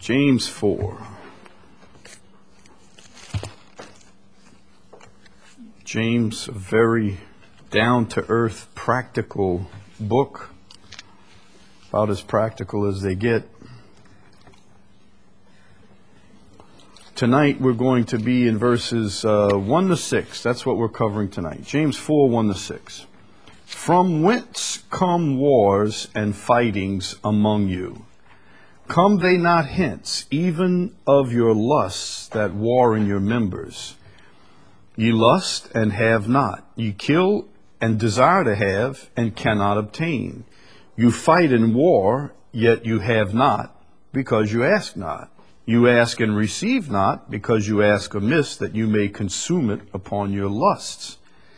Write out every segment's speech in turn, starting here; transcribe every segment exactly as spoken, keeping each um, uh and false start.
James four. James, a very down-to-earth, practical book, about as practical as they get. Tonight we're going to be in verses uh, one to six. That's what we're covering tonight. James four, one to six. From whence come wars and fightings among you? Come they not hence, even of your lusts that war in your members? Ye lust and have not. Ye kill and desire to have and cannot obtain. You fight in war, yet you have not, because you ask not. You ask and receive not, because you ask amiss, that you may consume it upon your lusts.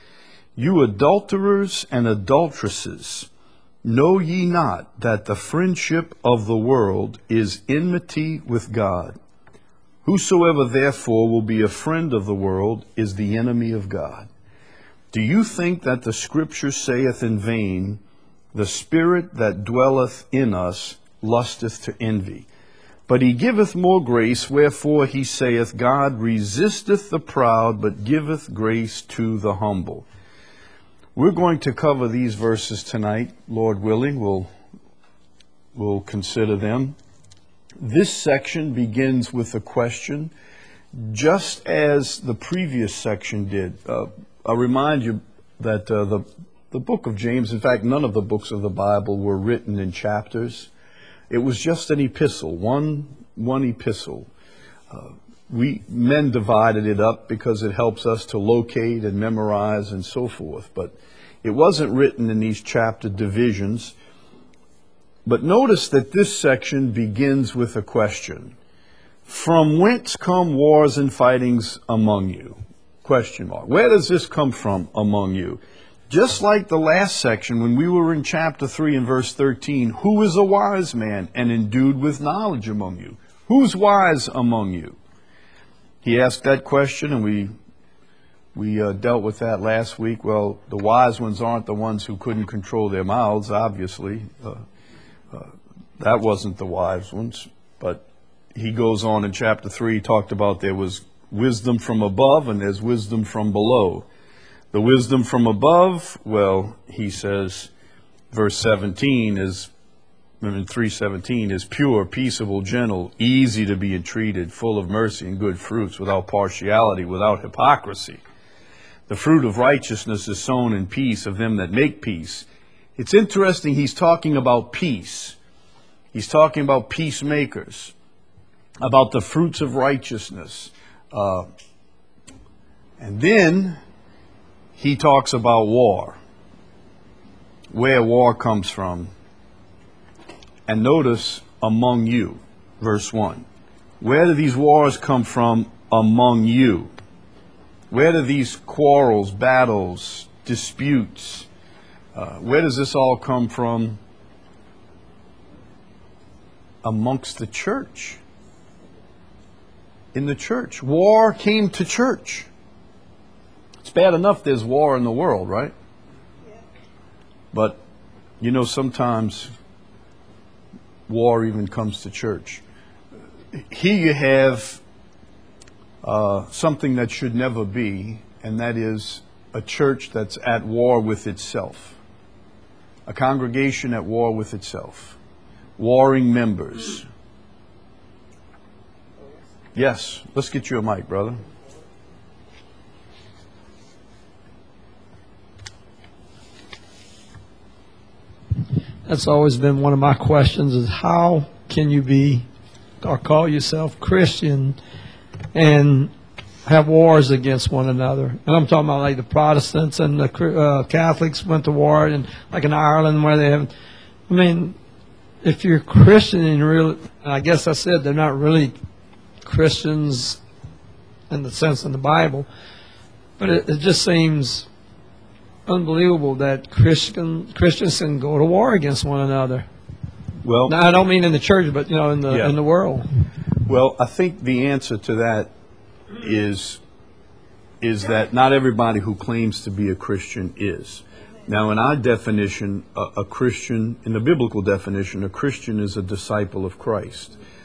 You adulterers and adulteresses, know ye not that the friendship of the world is enmity with God? Whosoever therefore will be a friend of the world is the enemy of God. Do you think that the Scripture saith in vain, the Spirit that dwelleth in us lusteth to envy? But he giveth more grace, wherefore he saith, God resisteth the proud, but giveth grace to the humble. We're going to cover these verses tonight, Lord willing. We'll, we'll consider them. This section begins with a question, just as the previous section did. Uh, I'll remind you that uh, the, the book of James, in fact, none of the books of the Bible were written in chapters. It was just an epistle, one, one epistle. Uh, we men divided it up because it helps us to locate and memorize and so forth. But it wasn't written in these chapter divisions. But notice that this section begins with a question. From whence come wars and fightings among you? Question mark. Where does this come from among you? Just like the last section when we were in chapter three and verse thirteen, who is a wise man and endued with knowledge among you? Who's wise among you? He asked that question, and we we uh, dealt with that last week. Well, the wise ones aren't the ones who couldn't control their mouths, obviously. Uh, uh, that wasn't the wise ones. But he goes on in chapter three, he talked about there was wisdom from above and there's wisdom from below. The wisdom from above, well, he says, verse seventeen is, in three seventeen, is pure, peaceable, gentle, easy to be entreated, full of mercy and good fruits, without partiality, without hypocrisy. The fruit of righteousness is sown in peace of them that make peace. It's interesting, he's talking about peace. He's talking about peacemakers, about the fruits of righteousness. Uh, and then he talks about war, where war comes from. And notice, among you, verse one. Where do these wars come from among you? Where do these quarrels, battles, disputes, uh, where does this all come from? Amongst the church. In the church. War came to church. It's bad enough there's war in the world, right? But, you know, sometimes war even comes to church. Here you have uh, something that should never be, and that is a church that's at war with itself. A congregation at war with itself. Warring members. Yes, let's get you a mic, brother. That's always been one of my questions, is how can you be or call yourself Christian and have wars against one another? And I'm talking about like the Protestants and the uh, Catholics went to war, and like in Ireland where they have, I mean, if you're Christian and really, and I guess I said they're not really Christians in the sense in the Bible, but it, it just seems unbelievable that Christian Christians can go to war against one another. Well, now, I don't mean in the church, but you know, in the yeah. in the world. Well, I think the answer to that is is that not everybody who claims to be a Christian is. Now, in our definition, a, a Christian, in the biblical definition, a Christian is a disciple of Christ.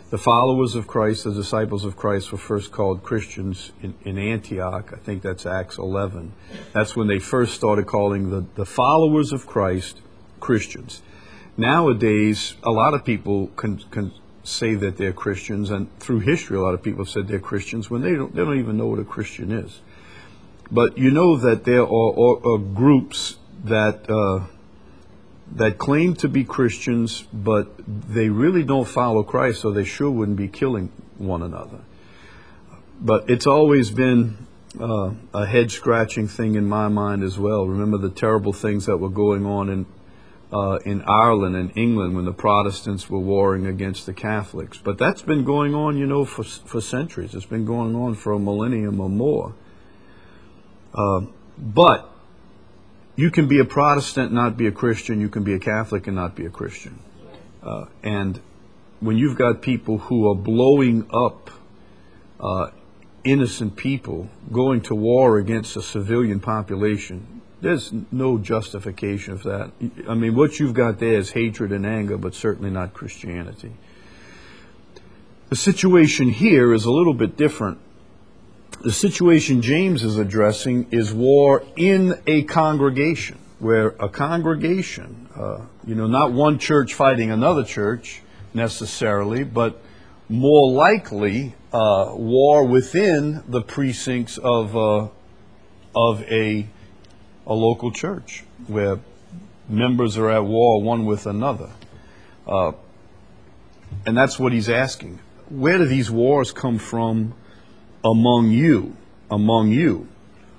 The followers of Christ, the disciples of Christ, were first called Christians in, in Antioch. I think that's Acts eleven. That's when they first started calling the, the followers of Christ Christians. Nowadays, a lot of people can, can say that they're Christians, and through history, a lot of people have said they're Christians when they don't, they don't even know what a Christian is. But you know that there are, are, are groups that uh, that claim to be Christians, but they really don't follow Christ, so they sure wouldn't be killing one another. But it's always been uh, a head-scratching thing in my mind as well. Remember the terrible things that were going on in uh, in Ireland and England when the Protestants were warring against the Catholics. But that's been going on, you know, for for centuries. It's been going on for a millennium or more. Uh, but you can be a Protestant and not be a Christian. You can be a Catholic and not be a Christian. Uh, and when you've got people who are blowing up uh, innocent people, going to war against a civilian population, there's no justification of that. I mean, what you've got there is hatred and anger, but certainly not Christianity. The situation here is a little bit different. The situation James is addressing is war in a congregation, where a congregation, uh, you know, not one church fighting another church necessarily, but more likely uh, war within the precincts of uh, of a a local church, where members are at war one with another, uh, and that's what he's asking. Where do these wars come from? Among you, among you,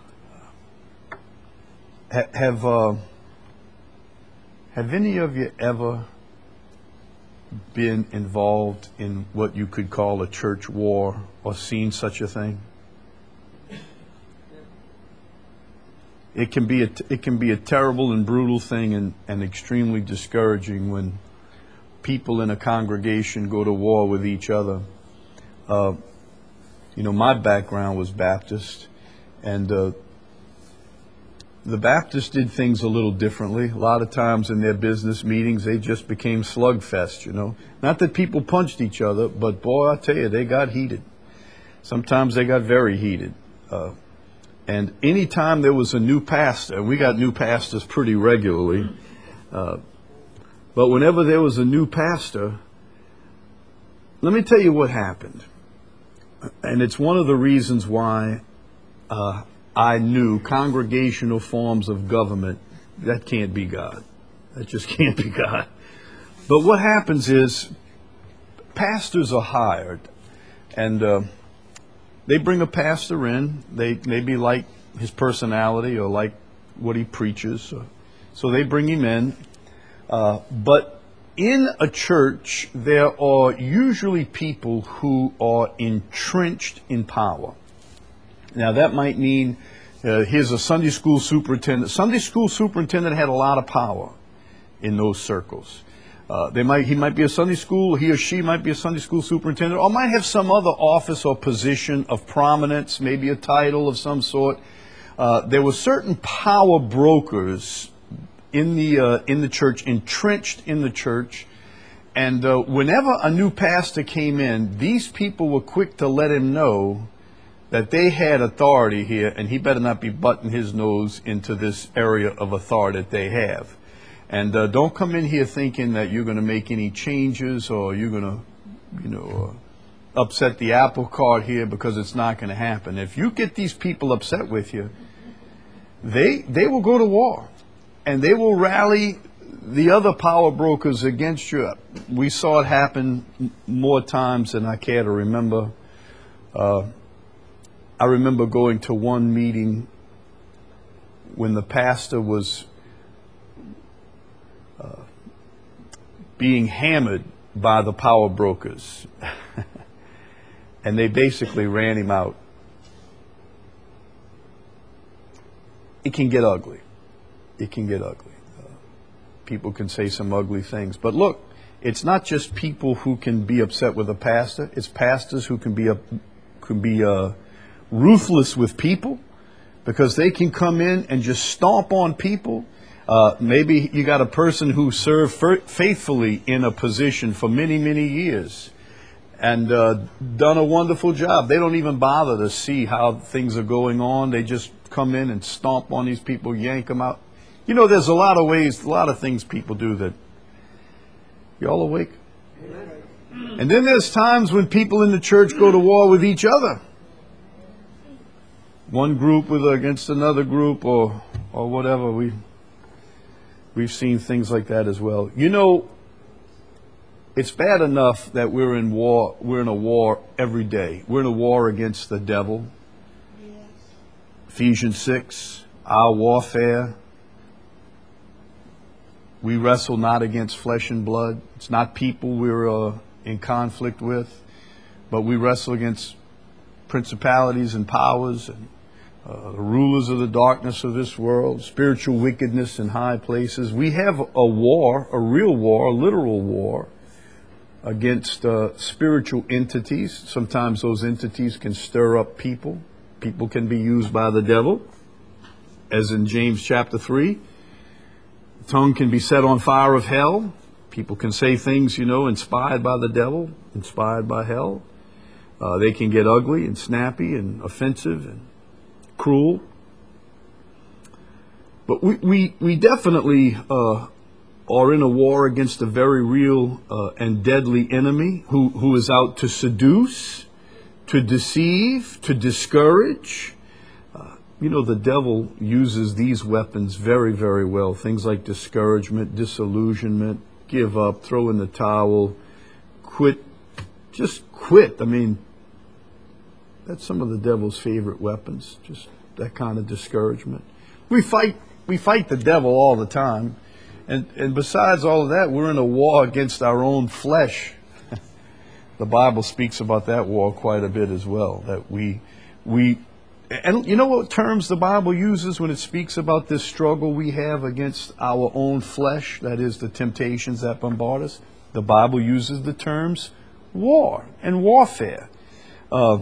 ha- have uh, have any of you ever been involved in what you could call a church war, or seen such a thing? It can be a t- it can be a terrible and brutal thing, and, and extremely discouraging when people in a congregation go to war with each other. Uh, You know, my background was Baptist, and uh, the Baptists did things a little differently. A lot of times in their business meetings, they just became slugfest, you know. Not that people punched each other, but boy, I tell you, they got heated. Sometimes they got very heated. Uh, and anytime there was a new pastor, we got new pastors pretty regularly, uh, but whenever there was a new pastor, let me tell you what happened. And it's one of the reasons why uh, I knew congregational forms of government, that can't be God. That just can't be God. But what happens is pastors are hired, and uh, they bring a pastor in. They maybe like his personality or like what he preaches. So they bring him in. Uh, but in a church, there are usually people who are entrenched in power. Now, that might mean uh, here's a Sunday school superintendent. Sunday school superintendent had a lot of power in those circles. Uh, they might, he might be a Sunday school, he or she might be a Sunday school superintendent, or might have some other office or position of prominence, maybe a title of some sort. Uh, there were certain power brokers in the uh, in the church, entrenched in the church, and uh, whenever a new pastor came in, these people were quick to let him know that they had authority here, and he better not be butting his nose into this area of authority that they have. And uh, don't come in here thinking that you're going to make any changes, or you're going to, you know, uh, upset the apple cart here, because it's not going to happen. If you get these people upset with you, they they will go to war. And they will rally the other power brokers against you. We saw it happen more times than I care to remember. Uh, I remember going to one meeting when the pastor was uh, being hammered by the power brokers. And they basically ran him out. It can get ugly. It can get ugly. Uh, people can say some ugly things. But look, it's not just people who can be upset with a pastor. It's pastors who can be a, can be uh, ruthless with people, because they can come in and just stomp on people. Uh, maybe you got a person who served faithfully in a position for many, many years, and uh, done a wonderful job. They don't even bother to see how things are going on. They just come in and stomp on these people, yank them out. You know, there's a lot of ways, a lot of things people do that. Y'all awake? Amen. And then there's times when people in the church go to war with each other. One group with against another group, or or whatever. We we've seen things like that as well. You know, it's bad enough that we're in war. We're in a war every day. We're in a war against the devil. Yes. Ephesians six, our warfare. We wrestle not against flesh and blood. It's not people we're uh, in conflict with, but we wrestle against principalities and powers and uh, the rulers of the darkness of this world, spiritual wickedness in high places. We have a war, a real war, a literal war against uh, spiritual entities. Sometimes those entities can stir up people. People can be used by the devil, as in James chapter three. The tongue can be set on fire of hell. People can say things, you know, inspired by the devil, inspired by hell. Uh, they can get ugly and snappy and offensive and cruel. But we, we, we definitely uh, are in a war against a very real uh, and deadly enemy who, who is out to seduce, to deceive, to discourage. Uh, you know, the devil uses these weapons very, very well. Things like discouragement, disillusionment, give up, throw in the towel, quit, just quit. I mean, that's some of the devil's favorite weapons, just that kind of discouragement. We fight we fight the devil all the time. And, and besides all of that, we're in a war against our own flesh. The Bible speaks about that war quite a bit as well. That we, we, and you know what terms the Bible uses when it speaks about this struggle we have against our own flesh, that is the temptations that bombard us? The Bible uses the terms war and warfare. Uh,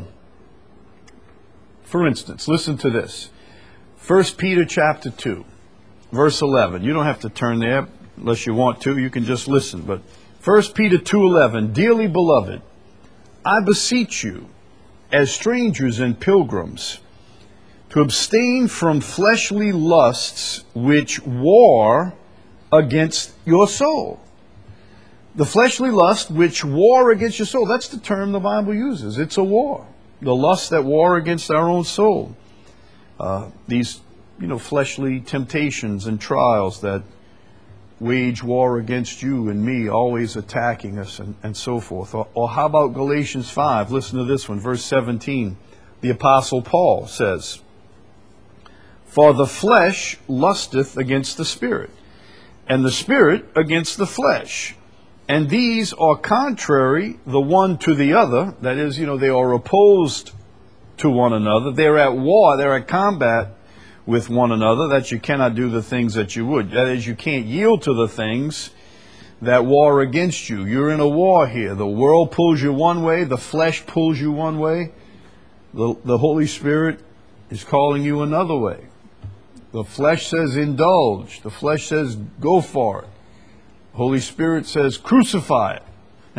For instance, listen to this. First Peter chapter two, verse eleven. You don't have to turn there unless you want to. You can just listen. But First Peter two eleven, dearly beloved, I beseech you, as strangers and pilgrims, to abstain from fleshly lusts which war against your soul. The fleshly lust which war against your soul. That's the term the Bible uses. It's a war. The lusts that war against our own soul. Uh, these, you know, fleshly temptations and trials that wage war against you and me, always attacking us and, and so forth. Or, or how about Galatians five? Listen to this one, verse seventeen. The Apostle Paul says, for the flesh lusteth against the Spirit, and the Spirit against the flesh. And these are contrary the one to the other. That is, you know, they are opposed to one another. They're at war. They're at combat with one another, that you cannot do the things that you would. That is, you can't yield to the things that war against you. You're in a war here. The world pulls you one way. The flesh pulls you one way. The, the Holy Spirit is calling you another way. The flesh says indulge. The flesh says go for it. Holy Spirit says, crucify it.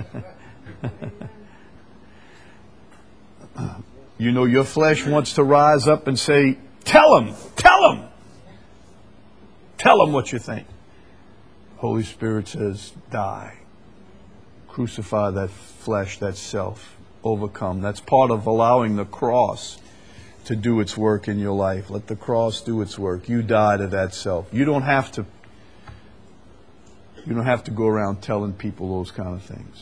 You know, your flesh wants to rise up and say, tell him, tell him. Tell him what you think. Holy Spirit says, die. Crucify that flesh, that self. Overcome. That's part of allowing the cross to do its work in your life. Let the cross do its work. You die to that self. You don't have to You don't have to go around telling people those kind of things.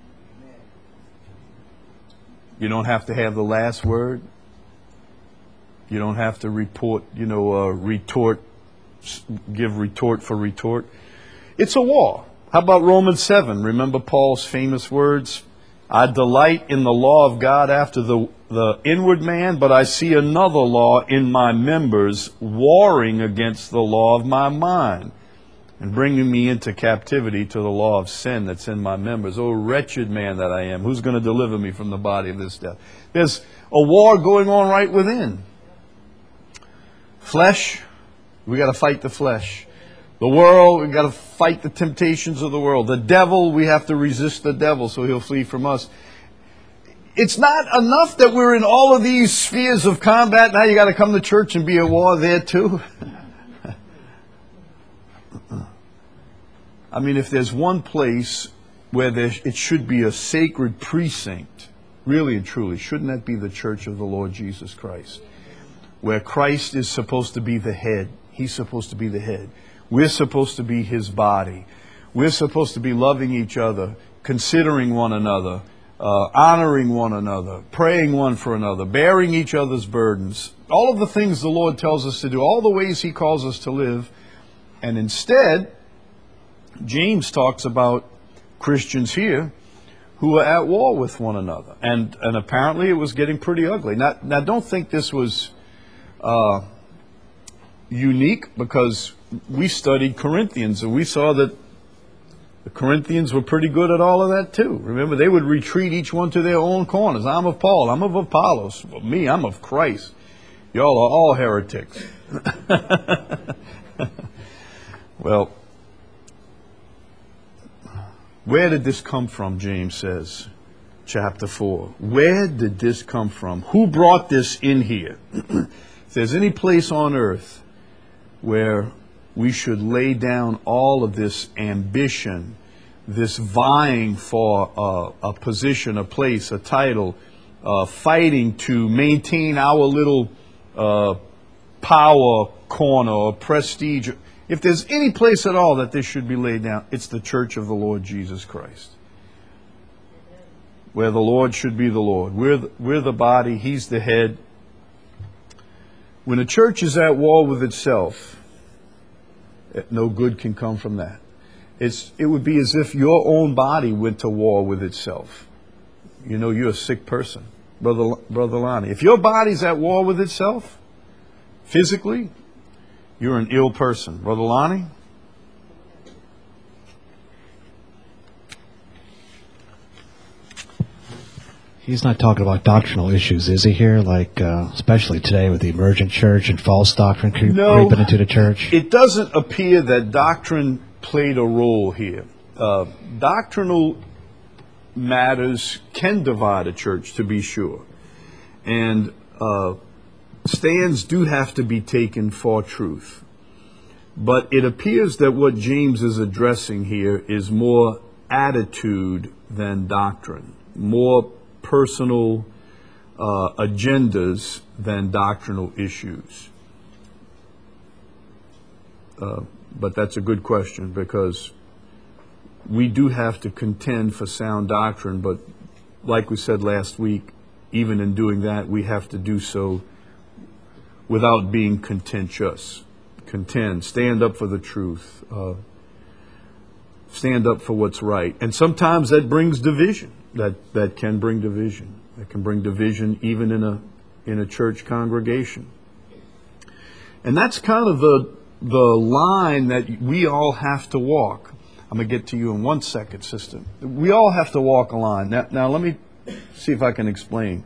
You don't have to have the last word. You don't have to report, you know, uh, retort, give retort for retort. It's a war. How about Romans seven? Remember Paul's famous words? I delight in the law of God after the, the inward man, but I see another law in my members warring against the law of my mind, and bringing me into captivity to the law of sin that's in my members. Oh, wretched man that I am, who's going to deliver me from the body of this death? There's a war going on right within. Flesh, we got to fight the flesh. The world, we got to fight the temptations of the world. The devil, we have to resist the devil so he'll flee from us. it's not enough that we're in all of these spheres of combat. Now you got to come to church and be at war there too. I mean, if there's one place where there, it should be a sacred precinct, really and truly, shouldn't that be the church of the Lord Jesus Christ? Where Christ is supposed to be the head. He's supposed to be the head. We're supposed to be His body. We're supposed to be loving each other, considering one another, uh, honoring one another, praying one for another, bearing each other's burdens. All of the things the Lord tells us to do, all the ways He calls us to live. And instead, James talks about Christians here who are at war with one another. And and apparently it was getting pretty ugly. Now, now don't think this was uh, unique, because we studied Corinthians and we saw that the Corinthians were pretty good at all of that too. Remember, they would retreat each one to their own corners. I'm of Paul, I'm of Apollos. Well, me, I'm of Christ. Y'all are all heretics. Well, where did this come from, James says, chapter four. Where did this come from? Who brought this in here? If there's any place on earth where we should lay down all of this ambition, this vying for uh, a position, a place, a title, uh, fighting to maintain our little uh, power corner or prestige. If there's any place at all that this should be laid down, it's the church of the Lord Jesus Christ. Where the Lord should be the Lord. We're the, we're the body, He's the head. When a church is at war with itself, no good can come from that. It's, it would be as if your own body went to war with itself. You know, you're a sick person, Brother, Brother Lonnie. If your body's at war with itself, physically, you're an ill person. Brother Lonnie? He's not talking about doctrinal issues, is he here? Like, uh, especially today with the emergent church and false doctrine creep, no, creeping into the church? It doesn't appear that doctrine played a role here. Uh, doctrinal matters can divide a church, to be sure. And uh, stands do have to be taken for truth. But it appears that what James is addressing here is more attitude than doctrine, more personal uh, agendas than doctrinal issues. Uh, but that's a good question, because we do have to contend for sound doctrine, but like we said last week, even in doing that, we have to do so without being contentious. Contend, stand up for the truth, uh, stand up for what's right. And sometimes that brings division. That that can bring division. That can bring division even in a in a church congregation. And that's kind of the the line that we all have to walk. I'm going to get to you in one second, sister. We all have to walk a line. Now, now let me see if I can explain.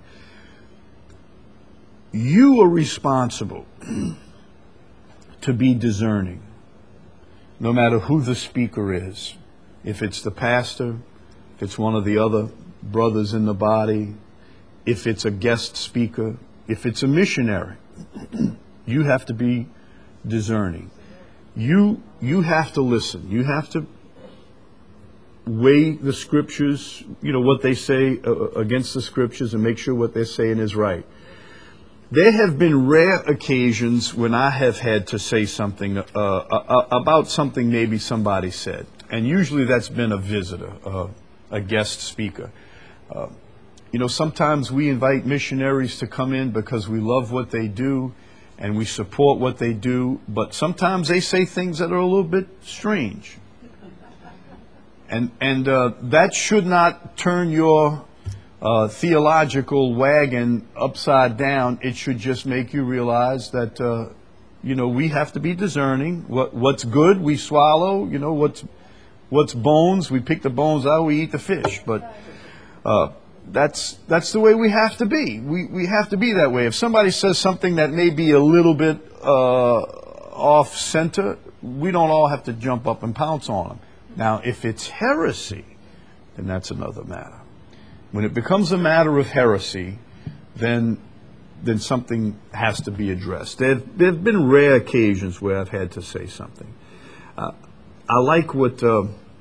You are responsible to be discerning, no matter who the speaker is. If it's the pastor, if it's one of the other brothers in the body, if it's a guest speaker, if it's a missionary, you have to be discerning. You you have to listen. You have to weigh the scriptures, you know, what they say uh, against the scriptures, and make sure what they're saying is right. There have been rare occasions when I have had to say something uh, uh, about something maybe somebody said. And usually that's been a visitor, uh, a guest speaker. Uh, you know, sometimes we invite missionaries to come in because we love what they do and we support what they do, but sometimes they say things that are a little bit strange. And, and uh, that should not turn your Uh, theological wagon upside down. It should just make you realize that, uh, you know, we have to be discerning. What what's good, we swallow. You know, what's what's bones, we pick the bones out, we eat the fish. But uh, that's that's the way we have to be. We we have to be that way. If somebody says something that may be a little bit uh, off center, we don't all have to jump up and pounce on them. Now, if it's heresy, then that's another matter. When it becomes a matter of heresy, then then something has to be addressed. There there have been rare occasions where I've had to say something. Uh, I like what uh,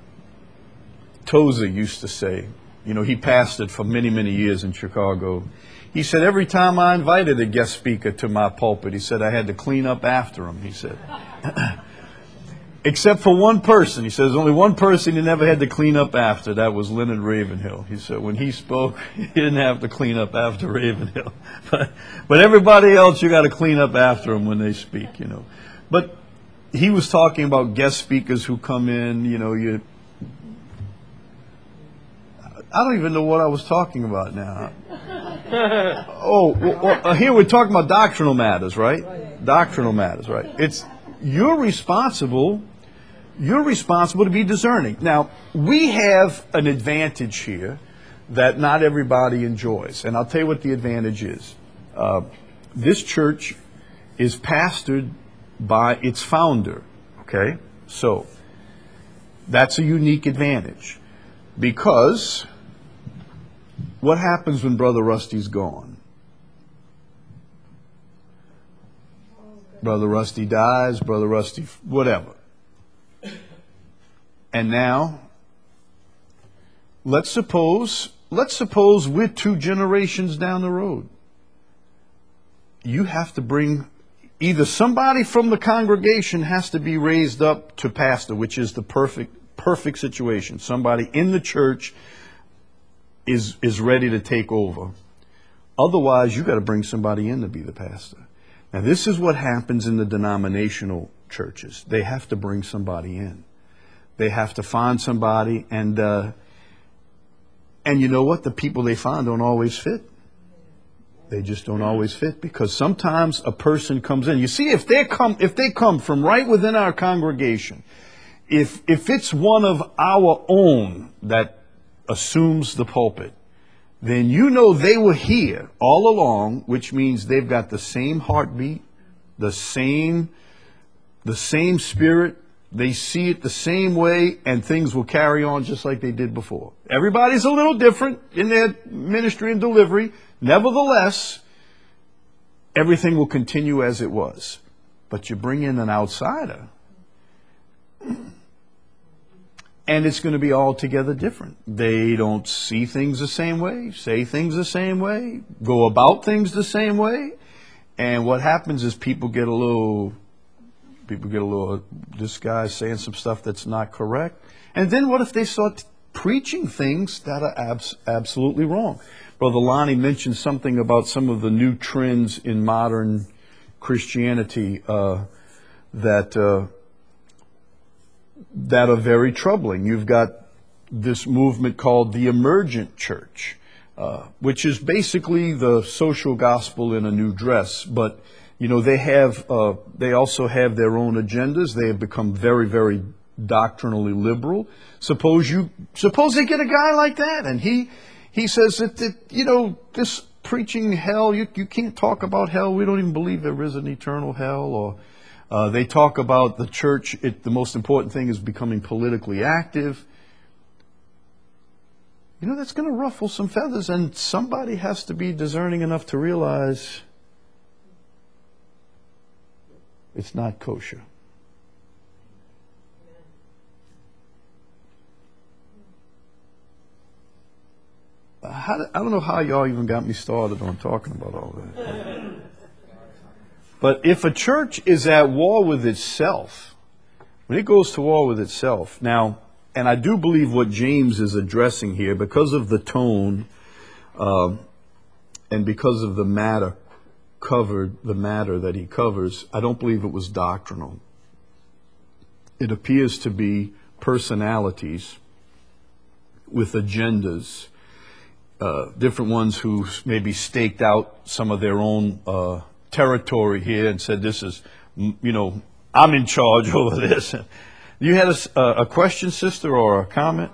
Tozer used to say. You know, he pastored for many, many years in Chicago. He said, every time I invited a guest speaker to my pulpit, he said, I had to clean up after him, he said. Except for one person. He says, only one person he never had to clean up after. That was Leonard Ravenhill. He said, when he spoke, he didn't have to clean up after Ravenhill. But, but everybody else, you got to clean up after them when they speak, you know. But he was talking about guest speakers who come in, you know, you... I don't even know what I was talking about now. oh, well, well, here we're talking about doctrinal matters, right? Doctrinal matters, right? It's, you're responsible... You're responsible to be discerning. Now, we have an advantage here that not everybody enjoys. And I'll tell you what the advantage is. Uh, this church is pastored by its founder. Okay? So, that's a unique advantage. Because what happens when Brother Rusty's gone? Brother Rusty dies, Brother Rusty, whatever. And now, let's suppose, let's suppose we're two generations down the road. You have to bring, either somebody from the congregation has to be raised up to pastor, which is the perfect, perfect situation. Somebody in the church is, is ready to take over. Otherwise, you got to bring somebody in to be the pastor. Now, this is what happens in the denominational churches. They have to bring somebody in. They have to find somebody, and uh, and you know what? The people they find don't always fit. They just don't always fit, because sometimes a person comes in. You see, if they come, if they come from right within our congregation, if if it's one of our own that assumes the pulpit, then you know they were here all along, which means they've got the same heartbeat, the same the same spirit. They see it the same way, and things will carry on just like they did before. Everybody's a little different in their ministry and delivery. Nevertheless, everything will continue as it was. But you bring in an outsider, and it's going to be altogether different. They don't see things the same way, say things the same way, go about things the same way. And what happens is people get a little... People get a little, this guy's saying some stuff that's not correct. And then what if they start preaching things that are abs- absolutely wrong? Brother Lonnie mentioned something about some of the new trends in modern Christianity uh, that uh, that are very troubling. You've got this movement called the emergent church, uh, which is basically the social gospel in a new dress, but you know, they have, uh, they also have their own agendas. They have become very, very doctrinally liberal. Suppose you, suppose they get a guy like that, and he, he says that, that you know, this preaching hell, you, you can't talk about hell. We don't even believe there is an eternal hell. Or uh, they talk about the church. It, the most important thing is becoming politically active. You know, that's going to ruffle some feathers, and somebody has to be discerning enough to realize it's not kosher. How, I don't know how y'all even got me started on talking about all that. But if a church is at war with itself, when it goes to war with itself, now, and I do believe what James is addressing here, because of the tone uh, and because of the matter, covered the matter that he covers, I don't believe it was doctrinal. It appears to be personalities with agendas, uh, different ones who maybe staked out some of their own uh, territory here and said, this is, you know, I'm in charge over this. You had a, a question, sister, or a comment?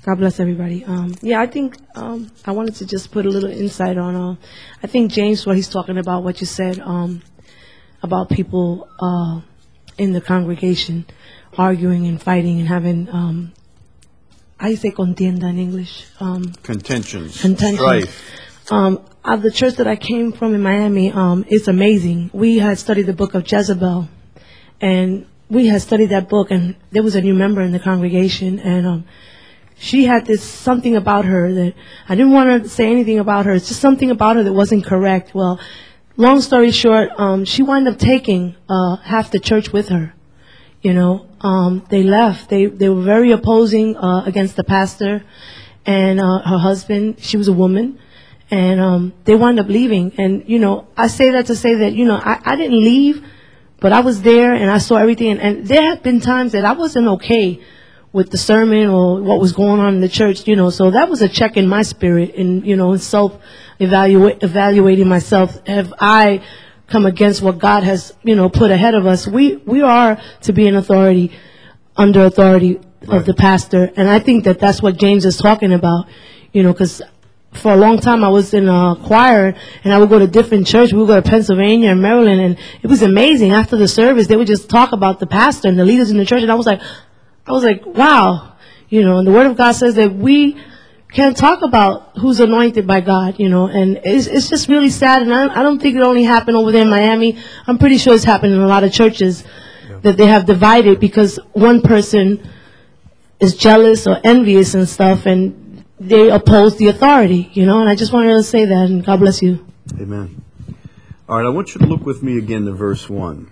God bless everybody. Um, yeah, I think um, I wanted to just put a little insight on. Uh, I think James, what he's talking about, what you said um, about people uh, in the congregation arguing and fighting and having, um, I say contienda in English. Um, Contentions. Contentions. Strife. Um, of the church that I came from in Miami, um, it's amazing. We had studied the book of Jezebel, and we had studied that book, and there was a new member in the congregation, and um, she had this something about her that I didn't want to say anything about her. It's just something about her that wasn't correct. Well, long story short, um, she wound up taking uh, half the church with her. You know, um, they left. They they were very opposing uh, against the pastor and uh, her husband. She was a woman, and um, they wound up leaving. And you know, I say that to say that you know I, I didn't leave, but I was there and I saw everything. And, and there have been times that I wasn't okay with the sermon or what was going on in the church, you know, so that was a check in my spirit and, you know, self evaluate, evaluating myself. Have I come against what God has, you know, put ahead of us? We, we are to be an authority, under authority Right. of the pastor. And I think that that's what James is talking about, you know, because for a long time I was in a choir and I would go to different churches. We would go to Pennsylvania and Maryland, and it was amazing. After the service, they would just talk about the pastor and the leaders in the church. And I was like, I was like, wow, you know, and the Word of God says that we can talk about who's anointed by God, you know, and it's, it's just really sad. And I, I don't think it only happened over there in Miami. I'm pretty sure it's happened in a lot of churches yeah. that they have divided because one person is jealous or envious and stuff, and they oppose the authority, you know, and I just wanted to say that, and God bless you. Amen. All right, I want you to look with me again to verse one.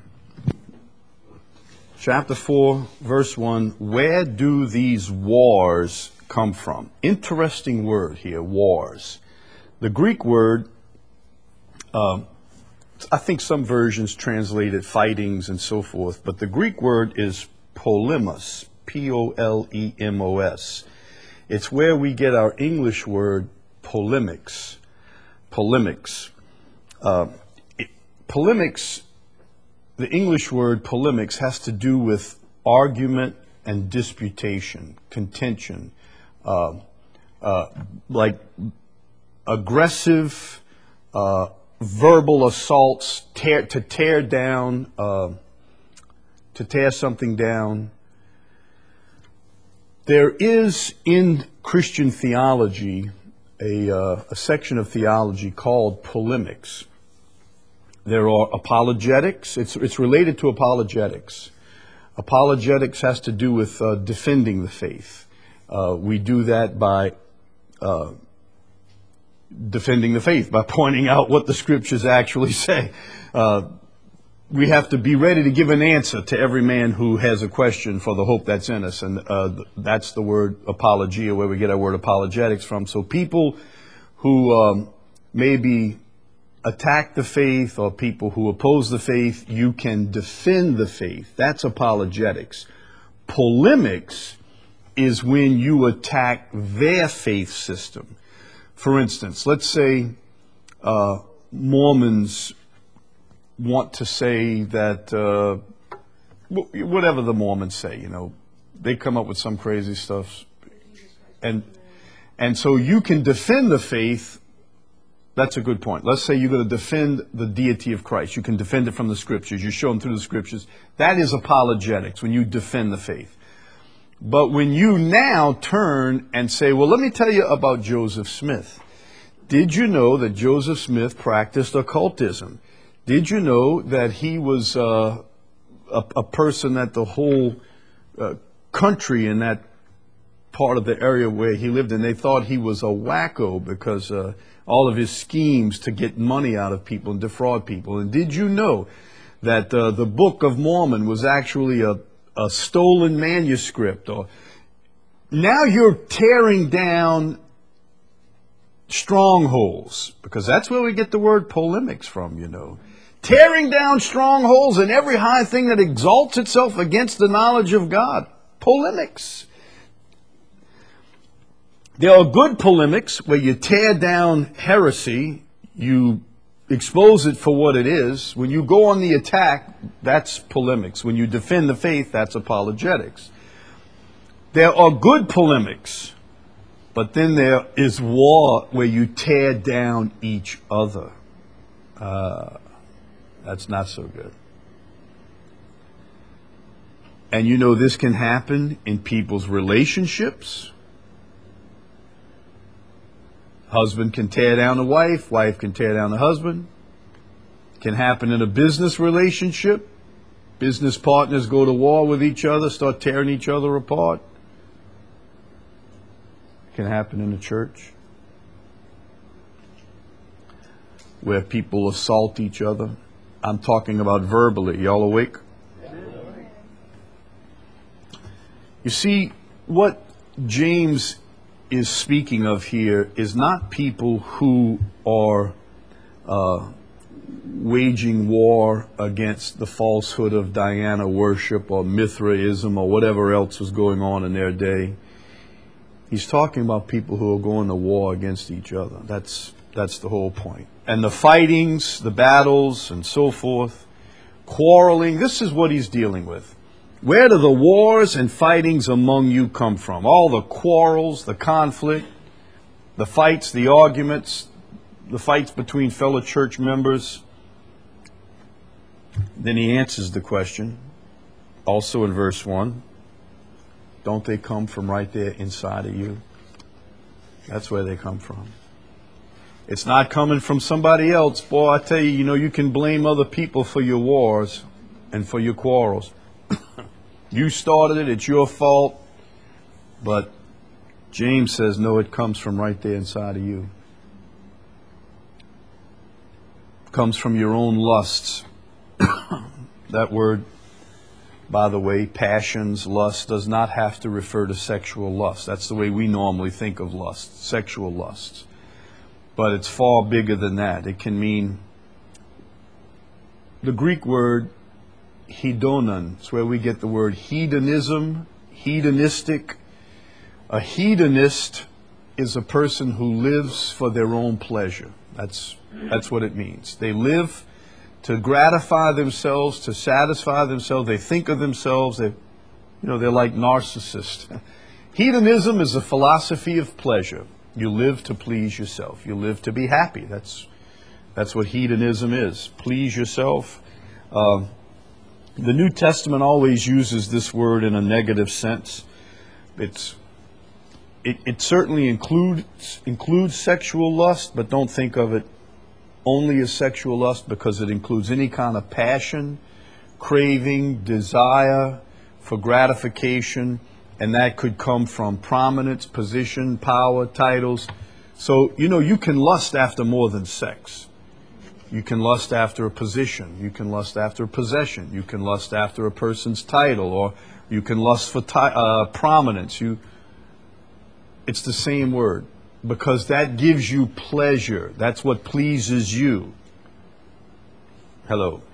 Chapter four, verse one, where do these wars come from? Interesting word here, wars. The Greek word, uh, I think some versions translate it fightings and so forth, but the Greek word is polemos, P O L E M O S. It's where we get our English word polemics. Polemics. Uh, it, polemics The English word polemics has to do with argument and disputation, contention, uh, uh, like aggressive uh, verbal assaults, tear, to tear down, uh, to tear something down. There is in Christian theology a, uh, a section of theology called polemics. There are apologetics. It's, it's related to apologetics. Apologetics has to do with uh, defending the faith. Uh, we do that by uh, defending the faith, by pointing out what the scriptures actually say. Uh, we have to be ready to give an answer to every man who has a question for the hope that's in us. And uh, that's the word apologia, where we get our word apologetics from. So people who um, maybe attack the faith, or people who oppose the faith, you can defend the faith. That's apologetics. Polemics is when you attack their faith system. For instance, let's say uh, Mormons want to say that, uh, whatever the Mormons say, you know, they come up with some crazy stuff. And, and so you can defend the faith. That's a good point. Let's say you're going to defend the deity of Christ. You can defend it from the scriptures. You show them through the scriptures. That is apologetics, when you defend the faith. But when you now turn and say, well, let me tell you about Joseph Smith. Did you know that Joseph Smith practiced occultism? Did you know that he was uh, a, a person that the whole uh, country in that part of the area where he lived in, they thought he was a wacko because uh, all of his schemes to get money out of people and defraud people? And did you know that uh, the Book of Mormon was actually a, a stolen manuscript? Or now you're tearing down strongholds, because that's where we get the word polemics from, you know. Tearing down strongholds and every high thing that exalts itself against the knowledge of God. Polemics. There are good polemics where you tear down heresy, you expose it for what it is. When you go on the attack, that's polemics. When you defend the faith, that's apologetics. There are good polemics But then there is war where you tear down each other. Uh, that's not so good. And you know this can happen in people's relationships. Husband can tear down the wife, wife can tear down the husband. Can happen in a business relationship. Business partners go to war with each other, start tearing each other apart. Can happen in the church, where people assault each other. I'm talking about verbally. Y'all awake? You see, what James is speaking of here is not people who are uh, waging war against the falsehood of Diana worship or Mithraism or whatever else was going on in their day. He's talking about people who are going to war against each other. That's that's the whole point. And the fightings, the battles, and so forth, quarreling, this is what he's dealing with. Where do the wars and fightings among you come from? All the quarrels, the conflict, the fights, the arguments, the fights between fellow church members. Then he answers the question, also in verse one. Don't they come from right there inside of you? That's where they come from. It's not coming from somebody else. Boy, I tell you, you know, you can blame other people for your wars and for your quarrels. You started it, it's your fault. But James says, no, it comes from right there inside of you. It comes from your own lusts. That word, by the way, passions, lust, does not have to refer to sexual lust. That's the way we normally think of lust, sexual lusts. But it's far bigger than that. It can mean the Greek word hedonon. It's where we get the word hedonism, hedonistic. A hedonist is a person who lives for their own pleasure. That's, that's what it means. They live to gratify themselves, to satisfy themselves. They think of themselves. They, you know, they're like narcissists. Hedonism is a philosophy of pleasure. You live to please yourself. You live to be happy. That's that's what hedonism is. Please yourself. Uh, the New Testament always uses this word in a negative sense. It's it, it certainly includes includes sexual lust, but don't think of it only as sexual lust, because it includes any kind of passion, craving, desire for gratification, and that could come from prominence, position, power, titles. So, you know, you can lust after more than sex. You can lust after a position. You can lust after a possession. You can lust after a person's title, or you can lust for ti- uh, prominence. You, it's the same word. Because that gives you pleasure. That's what pleases you. Hello.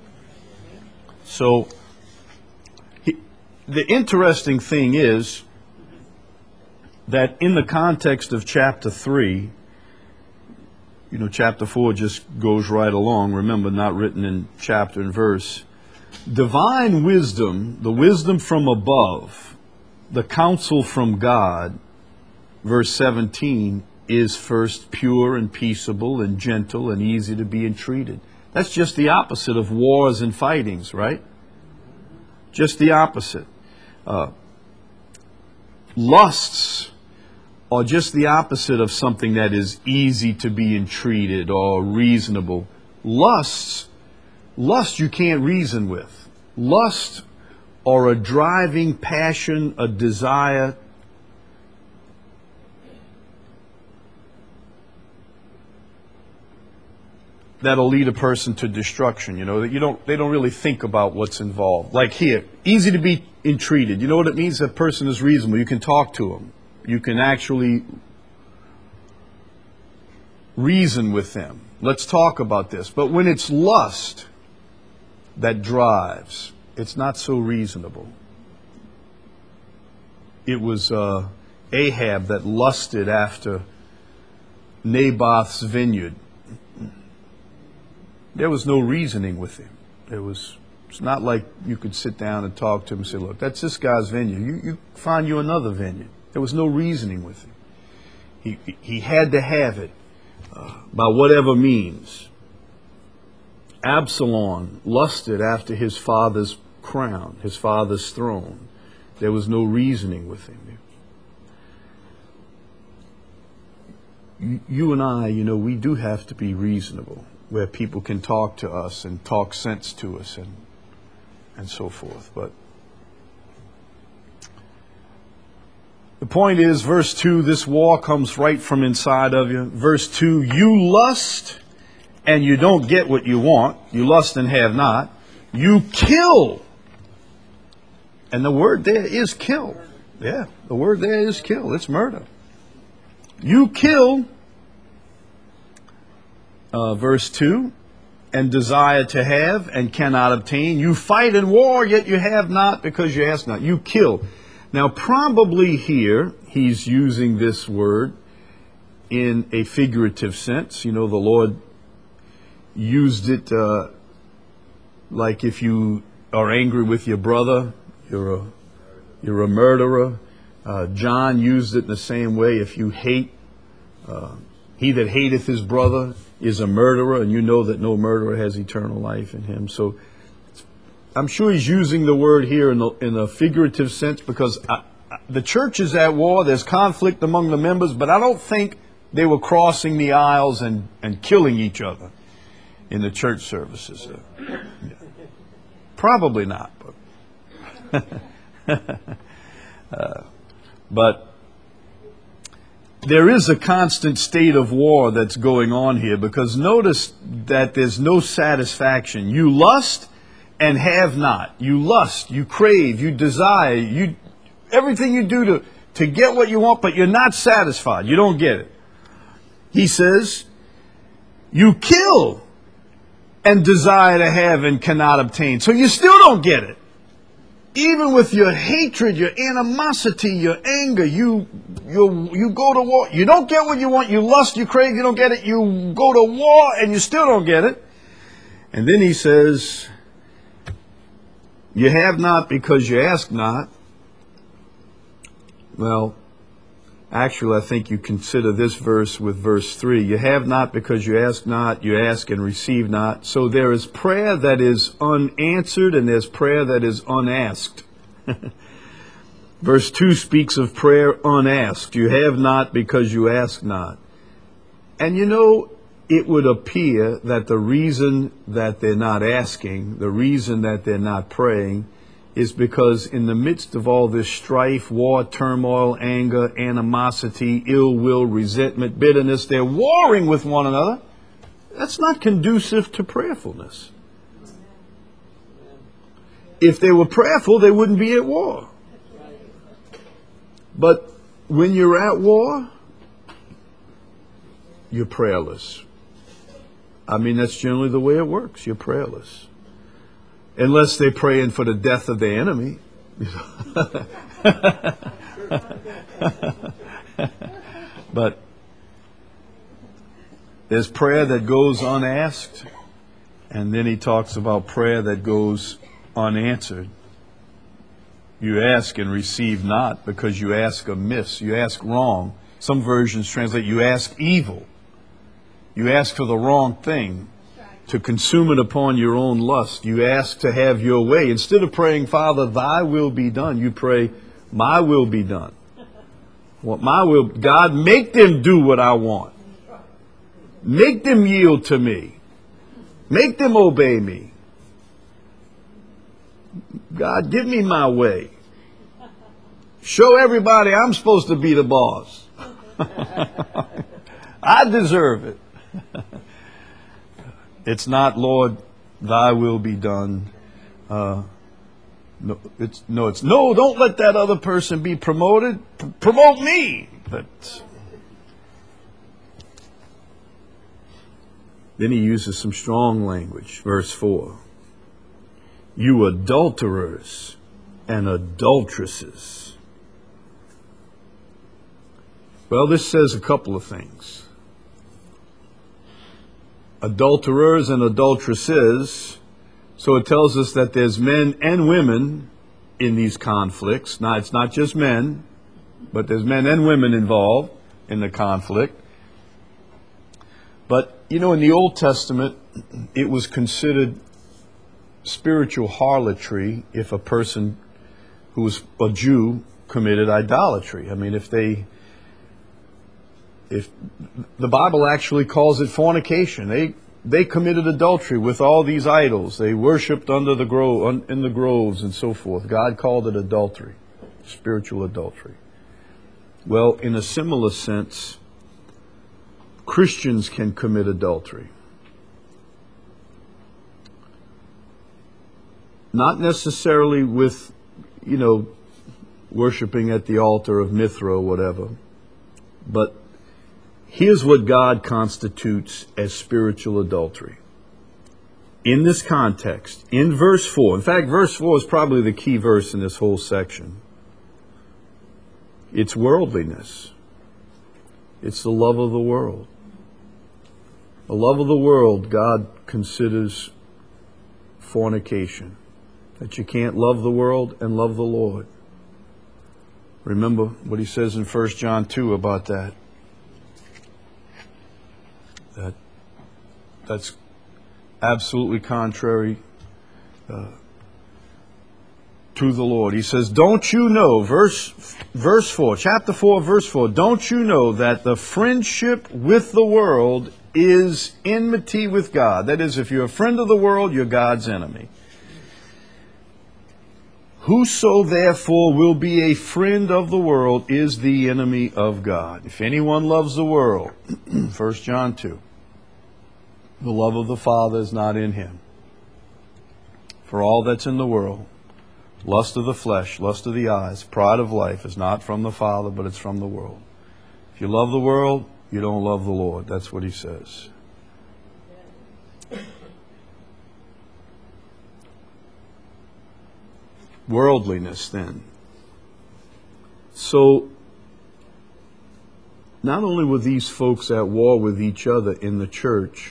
So, he, the interesting thing is that in the context of chapter three, you know, chapter four just goes right along. Remember, not written in chapter and verse. Divine wisdom, the wisdom from above, the counsel from God, verse seventeen, is first pure and peaceable and gentle and easy to be entreated. That's just the opposite of wars and fightings, right? Just the opposite. Uh, lusts are just the opposite of something that is easy to be entreated or reasonable. Lusts, lust you can't reason with. Lust are a driving passion, a desire that'll lead a person to destruction. You know, that you don't, they don't really think about what's involved. Like here, easy to be entreated. You know what it means? That person is reasonable. You can talk to them. You can actually reason with them. Let's talk about this. But when it's lust that drives, it's not so reasonable. It was uh, Ahab that lusted after Naboth's vineyard. There was no reasoning with him. It was, it's not like you could sit down and talk to him and say, look, that's this guy's vineyard. You, you find you another vineyard. There was no reasoning with him. He, he had to have it uh, by whatever means. Absalom lusted after his father's crown, his father's throne. There was no reasoning with him. You, you and I, you know, we do have to be reasonable, where people can talk to us and talk sense to us and and so forth. But the point is, verse two, this war comes right from inside of you. Verse two, you lust and you don't get what you want. You lust and have not. You kill. And the word there is kill. Yeah, the word there is kill. It's murder. You kill, uh, verse two, and desire to have and cannot obtain. You fight in war, yet you have not because you ask not. You kill. Now, probably here, he's using this word in a figurative sense. You know, the Lord used it uh, like if you are angry with your brother, you're a, you're a murderer. Uh, John used it in the same way. If you hate, uh, he that hateth his brother is a murderer, and you know that no murderer has eternal life in him. So I'm sure he's using the word here in, the, in a figurative sense, because I, I, the church is at war. There's conflict among the members, but I don't think they were crossing the aisles and, and killing each other in the church services. Uh, yeah. Probably not. But, uh, but there is a constant state of war that's going on here, because notice that there's no satisfaction. You lust and have not. You lust, you crave, you desire, you everything you do to, to get what you want, but you're not satisfied. You don't get it. He says, you kill and desire to have and cannot obtain. So you still don't get it. Even with your hatred, your animosity, your anger, you you you go to war. You don't get what you want. You lust, you crave, you don't get it. You go to war and you still don't get it. And then he says, you have not because you ask not. Well, actually, I think you consider this verse with verse three. You have not because you ask not, you ask and receive not. So there is prayer that is unanswered and there's prayer that is unasked. Verse two speaks of prayer unasked. You have not because you ask not. And you know, it would appear that the reason that they're not asking, the reason that they're not praying, is because in the midst of all this strife, war, turmoil, anger, animosity, ill will, resentment, bitterness, they're warring with one another. That's not conducive to prayerfulness. If they were prayerful, they wouldn't be at war. But when you're at war, you're prayerless. I mean, that's generally the way it works. You're prayerless. Unless they're praying for the death of their enemy. But there's prayer that goes unasked, and then he talks about prayer that goes unanswered. You ask and receive not because you ask amiss. You ask wrong. Some versions translate, you ask evil. You ask for the wrong thing, to consume it upon your own lust. You ask to have your way. Instead of praying, Father, thy will be done, you pray, my will be done. What my will, God, make them do what I want. Make them yield to me. Make them obey me. God, give me my way. Show everybody I'm supposed to be the boss. I deserve it. It's not, Lord, thy will be done. Uh, no, it's no, it's no. Don't let that other person be promoted. P- promote me. But then he uses some strong language. Verse four. You adulterers and adulteresses. Well, this says a couple of things. Adulterers and adulteresses. So it tells us that there's men and women in these conflicts. Now, it's not just men, but there's men and women involved. in the conflict. But, you know, in the Old Testament, it was considered spiritual harlotry if a person who was a Jew committed idolatry. I mean, if they, if the Bible actually calls it fornication, they they committed adultery with all these idols. They worshipped under the grove, in the groves, and so forth. God called it adultery, spiritual adultery. Well, in a similar sense, Christians can commit adultery. Not necessarily with, you know, worshiping at the altar of Mithra or whatever, but here's what God constitutes as spiritual adultery. In this context, in verse four, in fact, verse four is probably the key verse in this whole section. It's worldliness. It's the love of the world. The love of the world, God considers fornication. That you can't love the world and love the Lord. Remember what he says in First John two about that. That that's absolutely contrary uh, to the Lord. He says, don't you know, verse verse four, chapter four, verse four, don't you know that the friendship with the world is enmity with God? That is, if you're a friend of the world, you're God's enemy. Whoso therefore will be a friend of the world is the enemy of God. If anyone loves the world, First John two, the love of the Father is not in him. For all that's in the world, lust of the flesh, lust of the eyes, pride of life, is not from the Father, but it's from the world. If you love the world, you don't love the Lord. That's what he says. Worldliness, then. So, not only were these folks at war with each other in the church,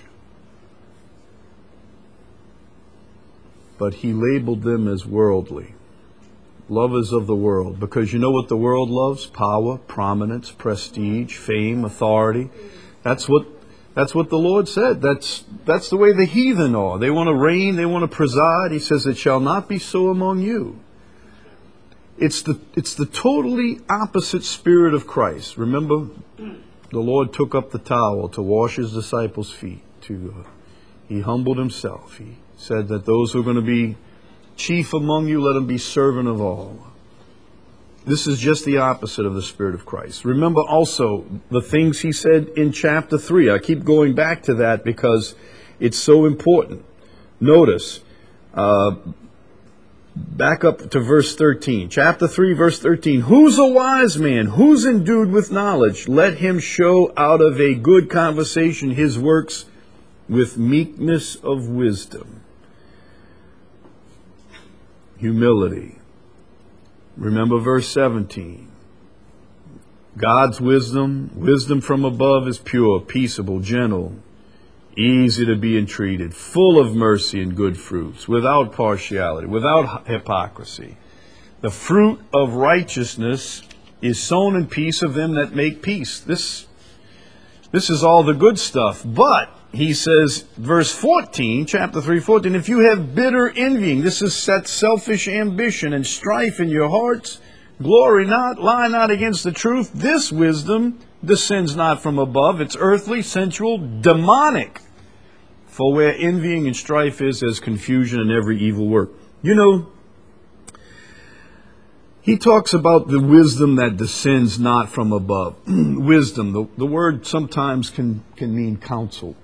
but he labeled them as worldly. Lovers of the world. Because you know what the world loves? Power, prominence, prestige, fame, authority. That's what that's what the Lord said. That's that's the way the heathen are. They want to reign, they want to preside. He says, it shall not be so among you. It's the it's the totally opposite spirit of Christ. Remember, the Lord took up the towel to wash his disciples' feet. To uh, he humbled himself. He said that those who are going to be chief among you, let them be servant of all. This is just the opposite of the Spirit of Christ. Remember also the things he said in chapter three. I keep going back to that because it's so important. Notice, uh, back up to verse thirteen. Chapter three, verse thirteen. Who's a wise man? Who's endued with knowledge? Let him show out of a good conversation his works with meekness of wisdom. Humility. Remember verse seventeen. God's wisdom, wisdom from above, is pure, peaceable, gentle, easy to be entreated, full of mercy and good fruits, without partiality, without hypocrisy. The fruit of righteousness is sown in peace of them that make peace. This, this is all the good stuff. But he says, verse fourteen, chapter three, fourteen, if you have bitter envying, this is that selfish ambition and strife in your hearts, glory not, lie not against the truth. This wisdom descends not from above. It's earthly, sensual, demonic. For where envying and strife is, there's confusion and every evil work. You know, he talks about the wisdom that descends not from above. Wisdom, the, the word sometimes can, can mean counsel.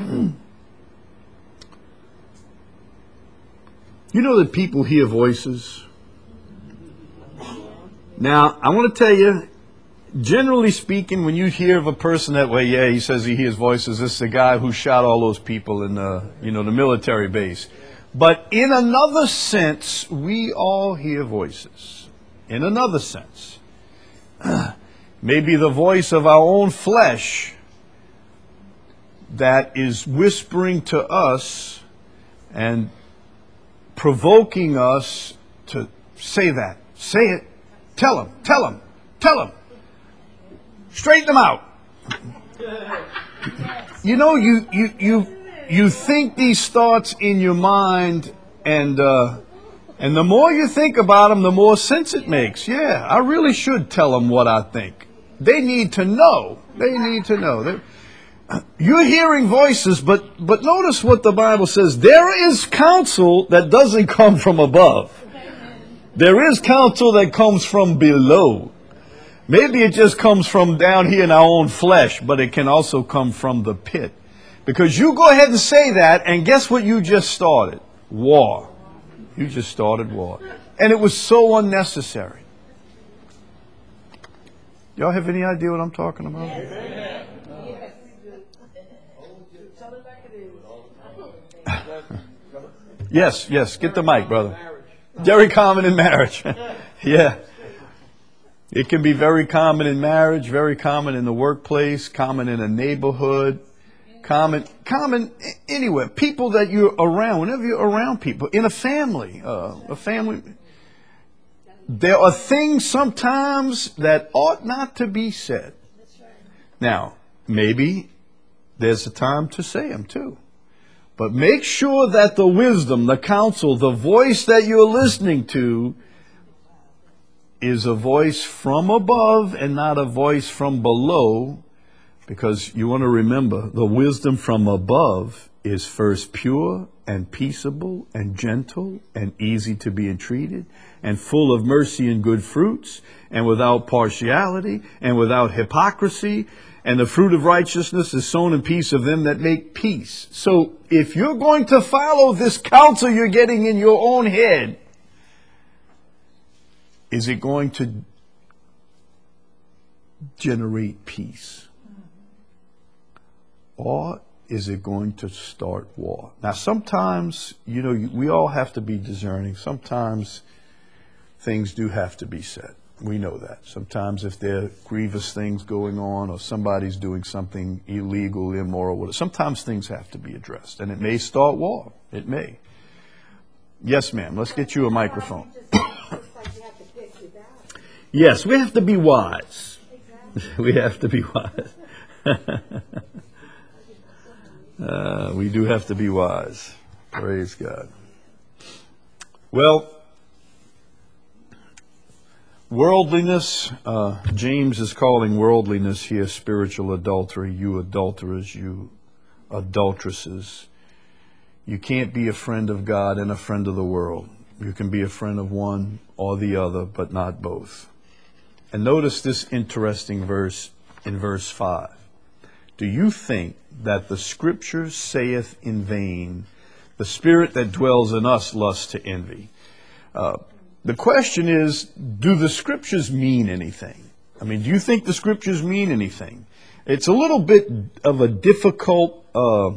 You know that people hear voices? Now, I want to tell you, generally speaking, when you hear of a person that way, yeah, he says he hears voices, this is the guy who shot all those people in the, you know, the military base. But in another sense, we all hear voices. In another sense. Maybe the voice of our own flesh that is whispering to us and provoking us to say that. Say it. Tell him. Tell him. Tell him. Straighten them out. You know, you you you you think these thoughts in your mind, and uh, and the more you think about them, the more sense it makes. Yeah, I really should tell them what I think. They need to know. They need to know. They, you're hearing voices, but but notice what the Bible says. There is counsel that doesn't come from above. There is counsel that comes from below. Maybe it just comes from down here in our own flesh, but it can also come from the pit. Because you go ahead and say that, and guess what you just started? War. You just started war. And it was so unnecessary. Y'all have any idea what I'm talking about? Yes, yes. Get the mic, brother. Very common in marriage. Yeah. It can be very common in marriage, very common in the workplace, common in a neighborhood, common, common anywhere. People that you're around, whenever you're around people, in a family, uh, a family. There are things sometimes that ought not to be said. Now, maybe there's a time to say them too. But make sure that the wisdom, the counsel, the voice that you're listening to is a voice from above and not a voice from below, because you want to remember the wisdom from above is first pure and peaceable and gentle and easy to be entreated and full of mercy and good fruits and without partiality and without hypocrisy. And the fruit of righteousness is sown in peace of them that make peace. So if you're going to follow this counsel you're getting in your own head, is it going to generate peace? Or is it going to start war? Now, sometimes, you know, we all have to be discerning. Sometimes things do have to be said. We know that. Sometimes if there are grievous things going on or somebody's doing something illegal, immoral, whatever, sometimes things have to be addressed. And it may start war. It may. Yes, ma'am. Let's get you a microphone. Yes, we have to be wise. We have to be wise. uh, we do have to be wise. Praise God. Well, worldliness, uh, James is calling worldliness here spiritual adultery. You adulterers, you adulteresses. You can't be a friend of God and a friend of the world. You can be a friend of one or the other, but not both. And notice this interesting verse in verse five. Do you think that the Scripture saith in vain, the Spirit that dwells in us lusts to envy? Uh, the question is, do the Scriptures mean anything? I mean, do you think the Scriptures mean anything? It's a little bit of a difficult uh,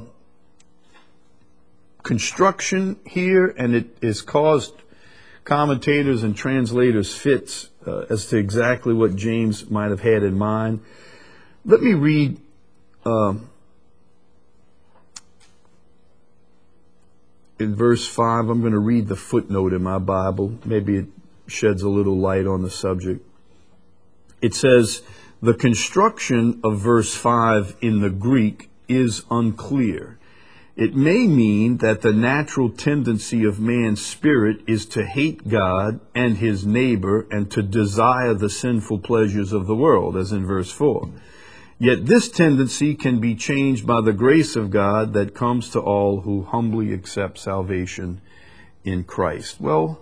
construction here, and it has caused commentators and translators fits uh, as to exactly what James might have had in mind. Let me read um, in verse five. I'm going to read the footnote in my Bible. Maybe it sheds a little light on the subject. It says, the construction of verse five in the Greek is unclear. It may mean that the natural tendency of man's spirit is to hate God and his neighbor and to desire the sinful pleasures of the world, as in verse four. Yet this tendency can be changed by the grace of God that comes to all who humbly accept salvation in Christ. Well,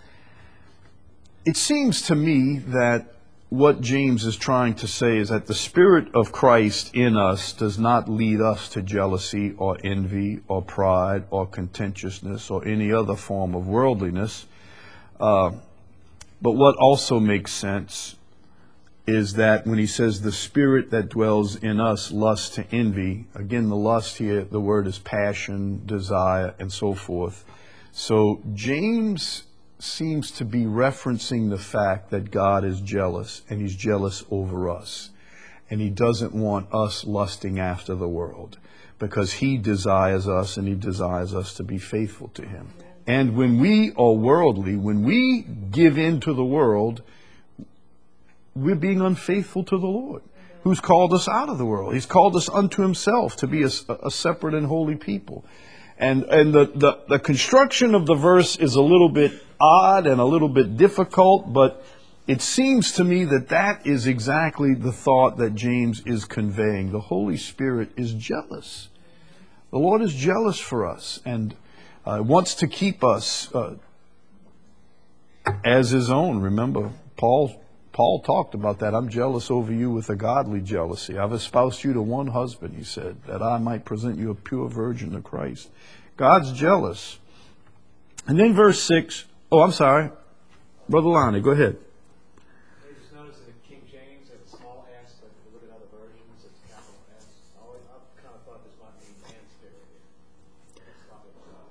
it seems to me that what James is trying to say is that the Spirit of Christ in us does not lead us to jealousy or envy or pride or contentiousness or any other form of worldliness. Uh, but what also makes sense is that when he says the Spirit that dwells in us lusts to envy, again, the lust here, the word is passion, desire, and so forth. So James seems to be referencing the fact that God is jealous, and he's jealous over us. And he doesn't want us lusting after the world, because he desires us, and he desires us to be faithful to him. And when we are worldly, when we give in to the world, we're being unfaithful to the Lord. who's called us out of the world. He's called us unto himself to be a, a separate and holy people. And and the, the, the construction of the verse is a little bit odd and a little bit difficult, but it seems to me that that is exactly the thought that James is conveying. The Holy Spirit is jealous. The Lord is jealous for us and uh, wants to keep us uh, as his own. Remember, Paul Paul talked about that. I'm jealous over you with a godly jealousy. I've espoused you to one husband, he said, that I might present you a pure virgin to Christ. God's jealous. And then verse six. Oh, I'm sorry. Brother Lonnie, go ahead. I just noticed that King James has a small s, but if you look at other versions, it's capital S. I always, I've kind of thought this might mean man spirit here. It's not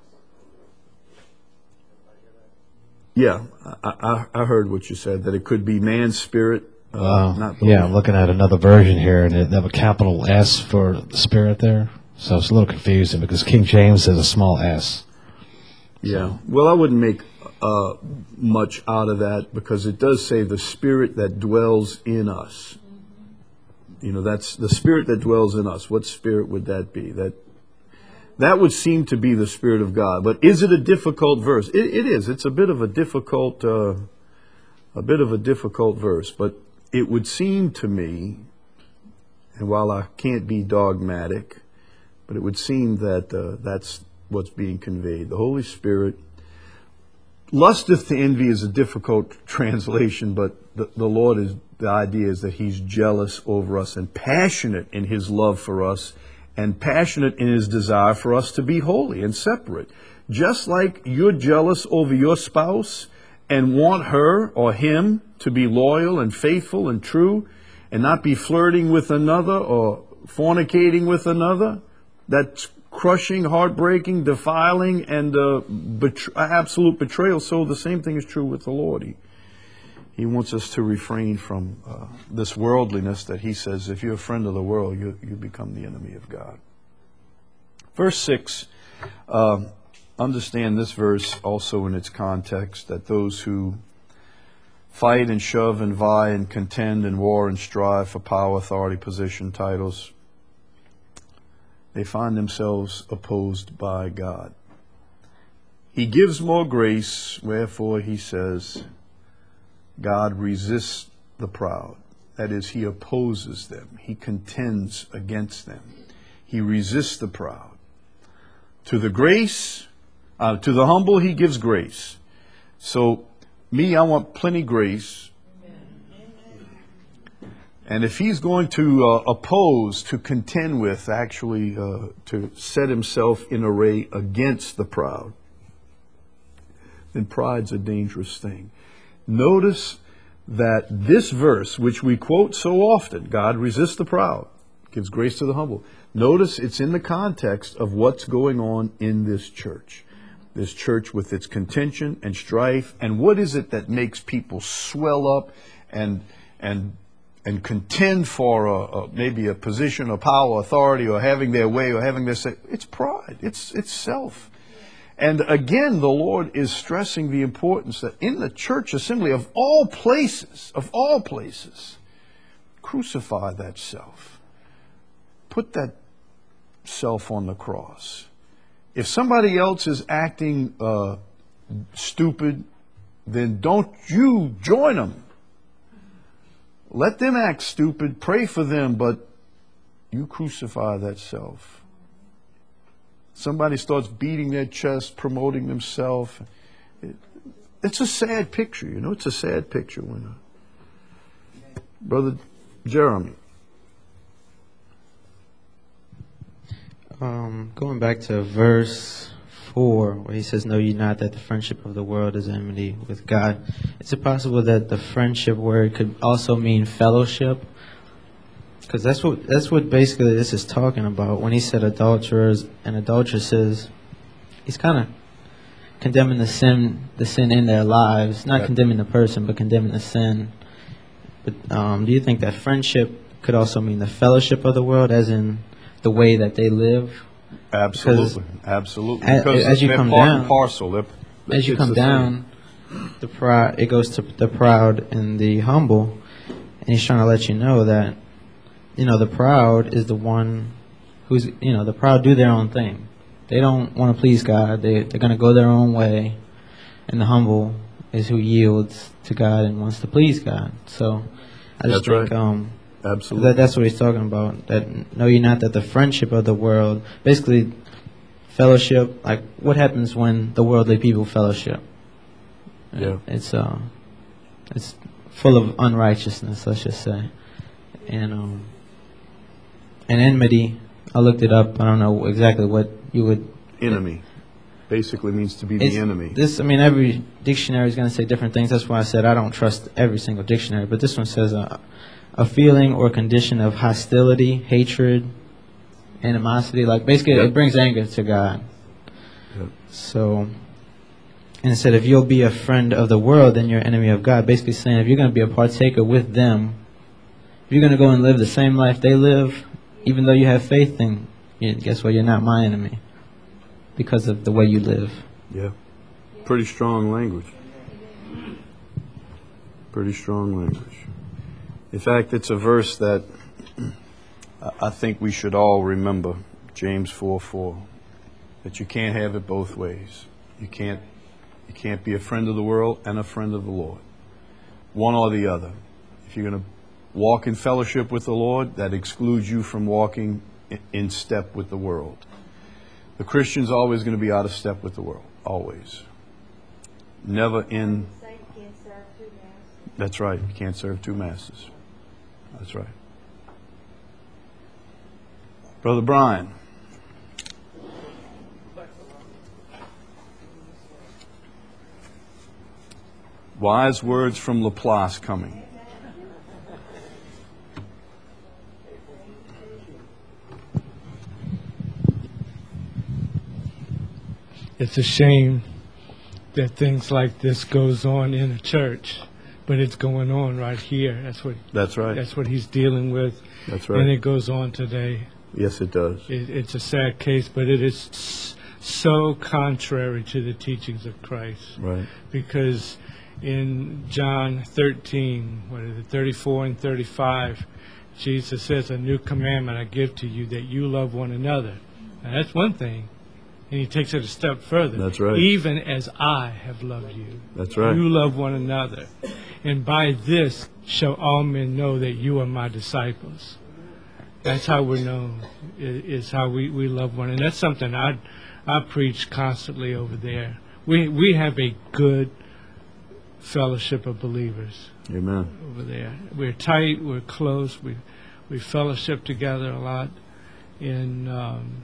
what it does. Yeah, I, I, I heard what you said, that it could be man's spirit. Uh, Uh, not the yeah, Lord. I'm looking at another version here, and they have a capital S for the spirit there. So it's a little confusing because King James has a small s. Yeah. Well, I wouldn't make uh, much out of that because it does say the spirit that dwells in us. You know, that's the spirit that dwells in us. What spirit would that be? That that would seem to be the Spirit of God. But is it a difficult verse? It, it is. It's a bit of a difficult, uh, a bit of a difficult verse. But it would seem to me, and while I can't be dogmatic, but it would seem that uh, that's what's being conveyed. The Holy Spirit, lusteth to envy is a difficult translation, but the, the Lord is, the idea is that he's jealous over us and passionate in his love for us and passionate in his desire for us to be holy and separate. Just like you're jealous over your spouse and want her or him to be loyal and faithful and true and not be flirting with another or fornicating with another, that's crushing, heartbreaking, defiling, and uh, betray- absolute betrayal. So the same thing is true with the Lord. He, he wants us to refrain from uh, this worldliness that he says, if you're a friend of the world, you, you become the enemy of God. Verse six, uh, understand this verse also in its context, that those who fight and shove and vie and contend and war and strive for power, authority, position, titles, they find themselves opposed by God. He gives more grace, wherefore he says, God resists the proud. That is, he opposes them. He contends against them. He resists the proud. To the grace, uh, to the humble, he gives grace. So, me, I want plenty grace. And if he's going to uh, oppose, to contend with, actually uh, to set himself in array against the proud, then pride's a dangerous thing. Notice that this verse, which we quote so often, God resists the proud, gives grace to the humble. Notice it's in the context of what's going on in this church. This church with its contention and strife. And what is it that makes people swell up and and and contend for a, a, maybe a position of power, authority, or having their way, or having their say? It's pride. It's it's self. And again, the Lord is stressing the importance that in the church assembly, of all places, of all places, crucify that self. Put that self on the cross. If somebody else is acting uh, stupid, then don't you join them. Let them act stupid, pray for them, but you crucify that self. Somebody starts beating their chest, promoting themselves. It, it's a sad picture, you know. It's a sad picture. When uh, Brother Jeremy. Um, going back to verse four, where he says, "Know ye not that the friendship of the world is enmity with God?" Is it possible that the friendship word could also mean fellowship? Because that's what that's what basically this is talking about. When he said adulterers and adulteresses, he's kind of condemning the sin, the sin in their lives, not Right. condemning the person, but condemning the sin. But um, do you think that friendship could also mean the fellowship of the world, as in the way that they live? Absolutely, absolutely. As, Because as you they're come part down, and parcel. They're, as you it's come the same. down, the proud, it goes to the proud and the humble, and he's trying to let you know that you know, the proud is the one who's, you know, the proud do their own thing. They don't want to please God. They, they're going to go their own way. And the humble is who yields to God and wants to please God. So I just That's think right. um, Absolutely. that that's what he's talking about. That know ye not that the friendship of the world, basically fellowship, like what happens when the worldly people fellowship? Yeah. It's uh, it's full of unrighteousness, let's just say. And um, and enmity, I looked it up. I don't know exactly what you would. Enemy. Basically means to be It's- the enemy. This, I mean, every dictionary is going to say different things. That's why I said I don't trust every single dictionary. But this one says a, a feeling or condition of hostility, hatred, animosity. Like basically, Yep. it brings anger to God. Yep. So, and it said if you'll be a friend of the world, then you're an enemy of God. Basically saying if you're going to be a partaker with them, if you're going to go and live the same life they live, even though you have faith, then you, guess what? You're not my enemy because of the way you live. Yeah. Pretty strong language. Pretty strong language. In fact, it's a verse that I- I think we should all remember, James four four, that you can't have it both ways. You can't, you can't be a friend of the world and a friend of the Lord. One or the other. If you're going to walk in fellowship with the Lord, that excludes you from walking i- in step with the world. The Christian's always going to be out of step with the world. Always. Never in... That's right. You can't serve two masters. That's right. Brother Brian. Wise words from Laplace coming. It's a shame that things like this goes on in a church, but it's going on right here. That's what That's right. that's what he's dealing with, That's and right. it goes on today. Yes, it does. It, it's a sad case, but it is s- so contrary to the teachings of Christ. Right. Because in John thirteen, what is it, thirty-four and thirty-five, Jesus says, "A new commandment I give to you, that you love one another." Now, that's one thing. And he takes it a step further. That's right. Even as I have loved you. That's right. You love one another. And by this shall all men know that you are my disciples. That's how we're known, i- is how we, we love one. And that's something I I preach constantly over there. We we have a good fellowship of believers Amen. over there. We're tight, we're close, we we fellowship together a lot. And um,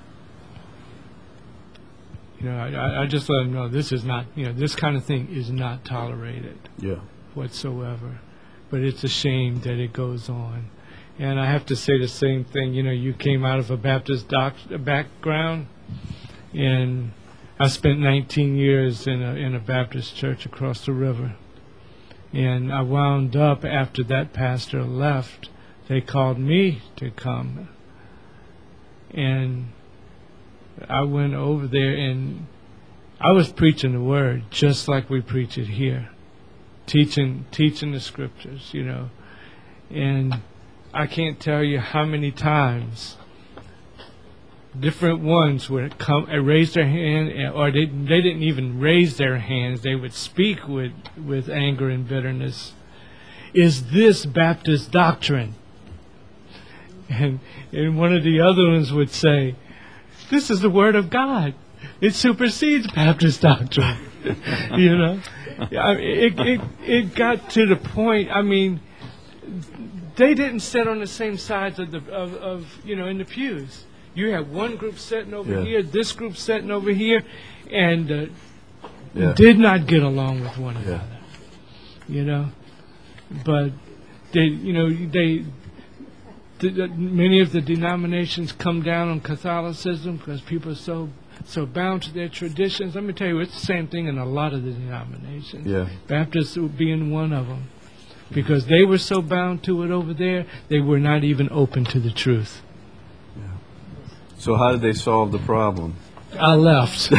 you know, I, I just let them know this is not, you know, this kind of thing is not tolerated Yeah. whatsoever. But it's a shame that it goes on. And I have to say the same thing. You know, you came out of a Baptist doc- background, and I spent nineteen years in a in a Baptist church across the river. And I wound up, after that pastor left, they called me to come. And I went over there, and I was preaching the word just like we preach it here. Teaching teaching the scriptures, you know. And I can't tell you how many times different ones would come and raise their hand, or they they didn't even raise their hands. They would speak with, with anger and bitterness. Is this Baptist doctrine? And and one of the other ones would say, this is the Word of God. It supersedes Baptist doctrine. You know? I mean, it, it, it got to the point, I mean, they didn't sit on the same sides of the of, of you know in the pews. You had one group sitting over Yeah. here, this group sitting over here, and uh, Yeah. did not get along with one Yeah. another. You know, but they, you know, they. The, the, many of the denominations come down on Catholicism because people are so so bound to their traditions. Let me tell you, it's the same thing in a lot of the denominations. Yeah. Baptists being one of them. Because they were so bound to it over there, they were not even open to the truth. So how did they solve the problem? I left.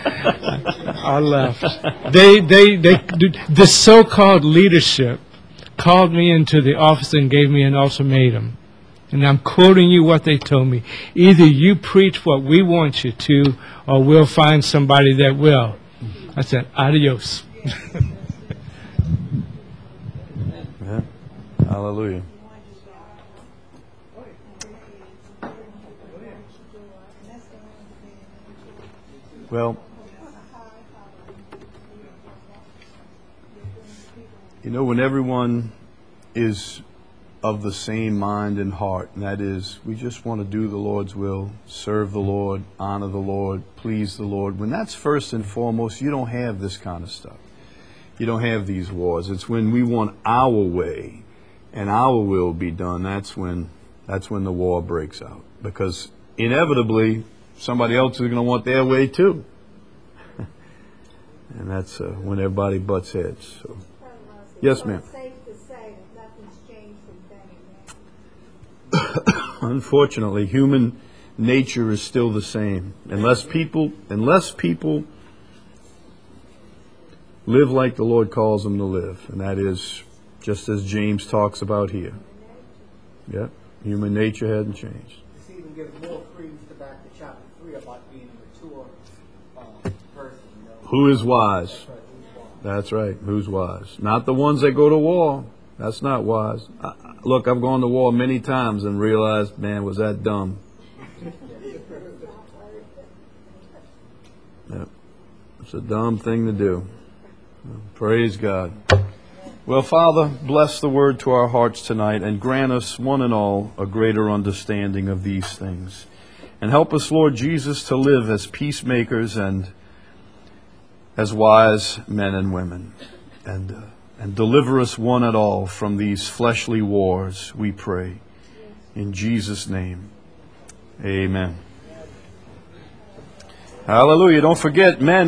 I left. They, they, they, the so-called leadership called me into the office and gave me an ultimatum. And I'm quoting you what they told me. Either you preach what we want you to, or we'll find somebody that will. I said, adios. Yeah. Hallelujah. Well, you know, when everyone is of the same mind and heart, and that is, we just want to do the Lord's will, serve the Lord, honor the Lord, please the Lord. When that's first and foremost, you don't have this kind of stuff. You don't have these wars. It's when we want our way and our will be done, that's when that's when the war breaks out. Because inevitably, somebody else is going to want their way too. And that's uh, when everybody butts heads. So. Yes, ma'am. Safe to say that nothing's changed from then and now. Unfortunately, human nature is still the same. Unless people, unless people live like the Lord calls them to live, and that is just as James talks about here. Yeah, human nature hasn't changed. This even gives more credence to back to chapter three about being a mature uh, person. You know? Who is wise? That's right, who's wise. That's right. Who's wise? Not the ones that go to war. That's not wise. I, look, I've gone to war many times and realized, man, was that dumb. Yeah. It's a dumb thing to do. Praise God. Well, Father, bless the word to our hearts tonight and grant us, one and all, a greater understanding of these things. And help us, Lord Jesus, to live as peacemakers and as wise men and women. And, uh, and deliver us, one and all, from these fleshly wars, we pray. In Jesus' name, amen. Hallelujah. Don't forget, men.